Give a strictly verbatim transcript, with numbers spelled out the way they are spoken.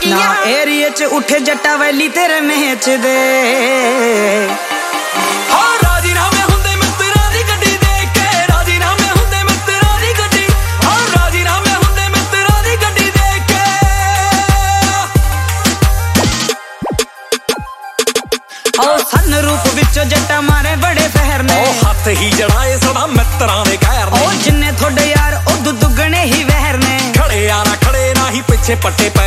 ਨਾ ਏਰੀਏ ਚ ਉੱਠੇ ਜੱਟਾ ਵੈਲੀ ਤੇਰੇ ਮੇਚ ਦੇ सन रूप विचों जट्टा मारे बड़े फहर ने हथ ही जड़ाए सदा मित्रां दे कहर ने जिन्ने थोड़े यार ओ दुगने ही वहर ने खड़े आना खड़े ना ही पिछे पट्टे